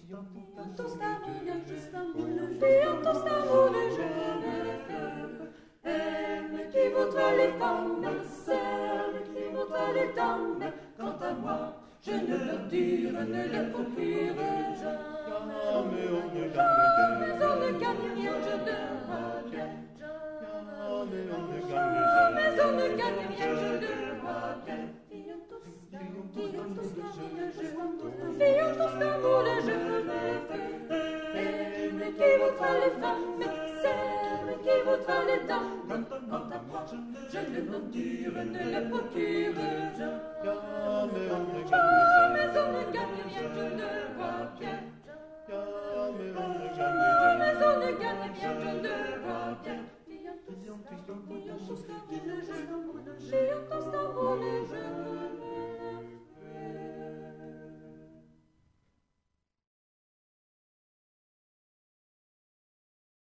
juste un bout de je ne aime qui vaudra les femmes, celle qui vaudra les dames. Quant à moi, je ne leur dure, ne leur procure jamais. Mais on ne gagne rien, je ne reviens jamais. Mais on ne gagne rien, je ne reviens. Fillons tous d'amour le jeu aime qui vaudra les femmes, celle qui vaudra les dames. Quant à moi, je ne l'endure, ne le procure jamais. Mais on ne gagne rien, je ne